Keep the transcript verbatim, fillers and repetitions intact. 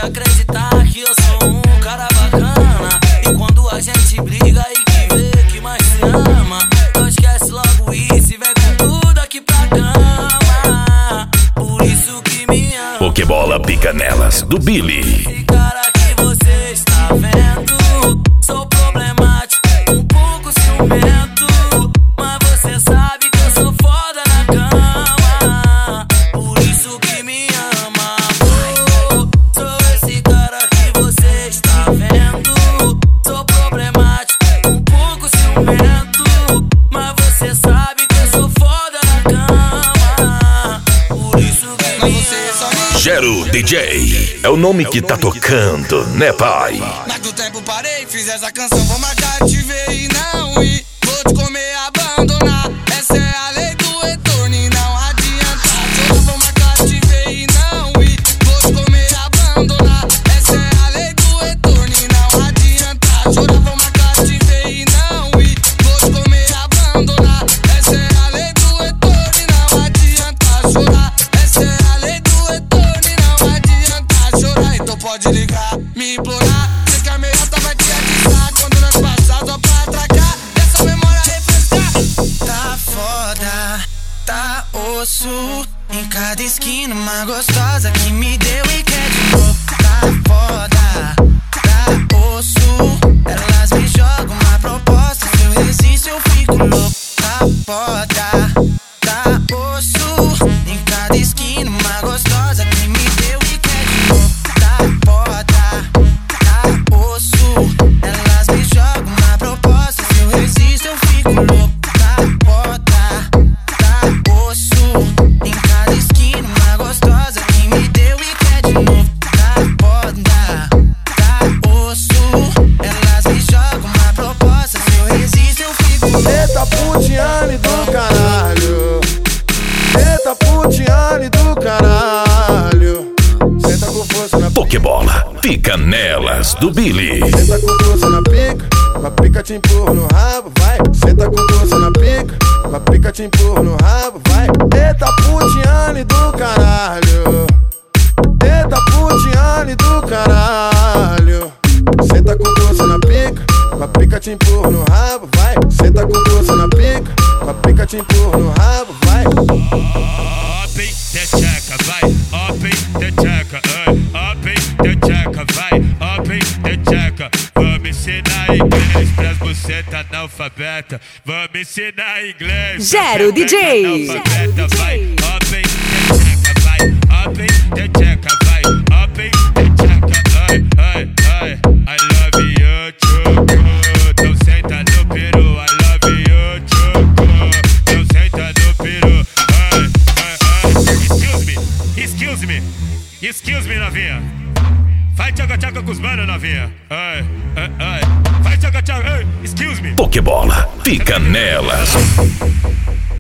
acreditar que eu sou um cara bacana. E quando a gente briga e que vê que mais se ama, então esquece logo isso e vem com tudo aqui pra cama. Por isso que me ama. Pokebola Pica Nelas, do Billy. Esse cara que você está vendo, sou problemático, um pouco ciumento, mas você sabe que eu sou foda na cama. Por isso que me ama, amor. Sou esse cara que você está vendo, sou problemático, um pouco ciumento, mas você sabe que eu sou foda na cama. Por isso que me ama. Gero D J é o nome que tá tocando, né, pai? Mas do tempo parei, fiz essa canção, vou marcar, te ver e não ir. Vou te comer, abandonar, essa é a lei do retorno e não adianta. Eu vou marcar, te ver e não ir. Vou te comer, abandonar, essa é a lei do retorno e não adianta. Eu vou marcar, te ver e não ir. Vou te comer, abandonar, essa é a lei do retorno e não adianta chorar. Essa é a lei do retorno e não adianta chorar. Então pode ligar, me implorar. Sei que a meiota vai te atizar quando nós passar só pra atracar. Essa memória refrescar. Tá foda, tá osso. Em cada esquina uma gostosa que me deu e quer de novo. Tá foda, tá osso. Elas me jogam uma proposta, se eu resisto eu fico louco. Tá foda, tá osso. Em cada esquina uma gostosa que me deu e quer de novo. Tá foda, tá osso. Elas me jogam uma proposta, se eu resisto eu fico louco. Tá foda, tá osso. Em cada esquina uma gostosa que me deu e quer de novo. Tá foda, tá osso. Elas me jogam uma proposta, se eu resisto eu fico louco. Eita putiane do caralho, eita putiane do caralho. Senta com força na pica, Pokebola Pica Nelas, do Billy. senta com força na pica, com a pica te empurra no rabo, vai. Senta com força na pica, com a pica te empurra no rabo, vai. Eita putiane do caralho, eita putiane do caralho. Senta com força na pica, com a pica te empurra no rabo, vai. Senta com força na pica, com a pica te empurra no rabo, vai. Up the checker, vai. Up the checker, up the checker, vai. Up the checker. Vamos ensinar inglês pras bucetas analfabeta. Vamos ensinar inglês. Gero D J. Analfabeta, vai. Up the checker, vai. Up the checker, vai. Up the checker, ai, ai, ai. I love you, choco. Então senta no peru. I love you, choco. Então senta no peru. Ai, ai, ai. Excuse me, excuse me, excuse me, novinha. Vai tchaca-tchaca com os manos, novinha. Ai, ai, ai. Vai tchaca-tchaca, ai, excuse me. Pokebola Pica Nelas.